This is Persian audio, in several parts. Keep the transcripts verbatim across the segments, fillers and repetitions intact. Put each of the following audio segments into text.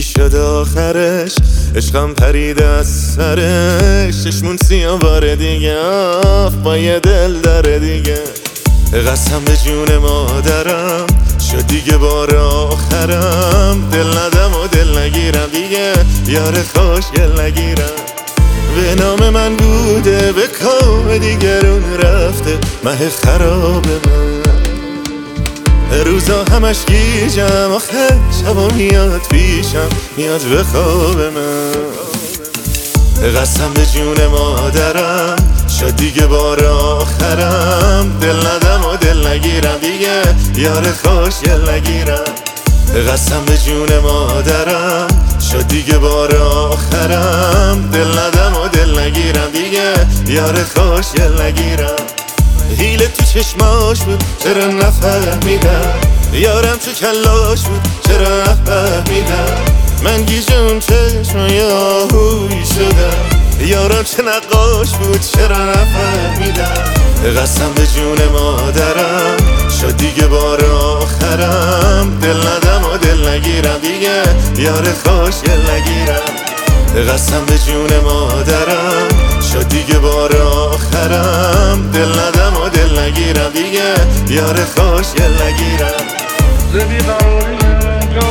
چی شد آخرش؟ عشقم پرید از سرش، چشمون سیاه بار دیگه آف با یه دل داره دیگه. قسم به جون مادرم شد دیگه بار آخرم، دل ندم و دل نگیرم دیگه، یار خوشگل نگیرم. به نام من بوده به کام دیگرون رفته، مه خراب من روزا همش گیجم، آخه شبا میاد پیشم، میاد به خواب من. قسم به جون مادرم شد دیگه بار آخرم، دل ندم و دل نگیرم دیگه، یار خوشگل نگیرم. قسم به جون مادرم شد دیگه بار آخرم، دل ندم و دل نگیرم دیگه، یار خوشگل نگیرم. حیله تو چشماش بود چرا نفهمیدم، یارم تو کلاش بود چرا نفهمیدم. من گیجم چشمای آهویی شدم، یارم چه نقاش بود چرا نفهمیدم. قسم به جون مادرم شد دیگه بار آخرم، دل ندم و دل نگیرم دیگه، یار خوشگل نگیرم. قسم به جون مادرم شد دیگه بار آخرم، دل ندم و دل نگیرم دیگه، یار خوشگل نگیرم. زبی قراری جا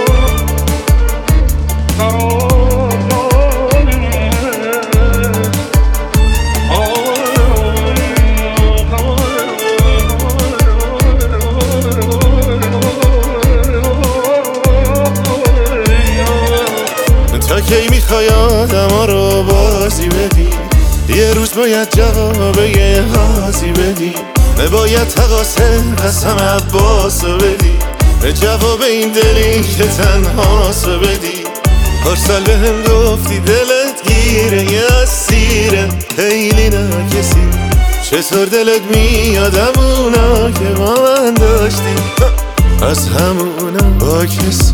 قرار داری تا کی میخوای آدما رو بازی بدی؟ یه روز باید جواب یه حاضی بدی، باید تقاسه قسم عباسو بدی، جواب این دلی که تنهاسو بدی. هر سال به هم گفتی دلت گیره یه اسیره، خیلی ناکسی چطور دلت میادم اونا که با من داشتی، از همونا با کسی.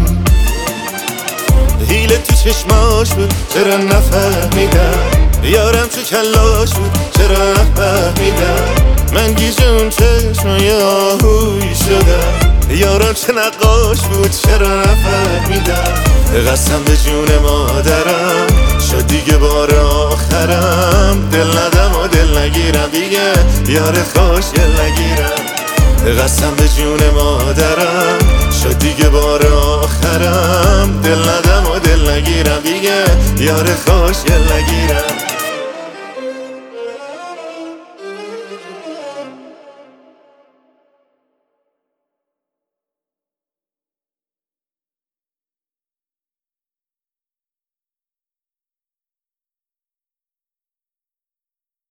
حیله تو چشماش بود چرا نفهمیدم، یارم تو کلاش بود چرا نفهمیدم. من گیجم چشمای آهویی شدم، یارم چه نقاش بود چرا نفهمیدم. قسم به جون مادرم شد دیگه بار آخرم، دل ندم و دل نگیرم دیگه، یار خوشگل نگیرم. قسم به جون مادرم شد دیگه بار آخرم، دل ندم و دل نگیرم دیگه، یار خوشگل نگیرم.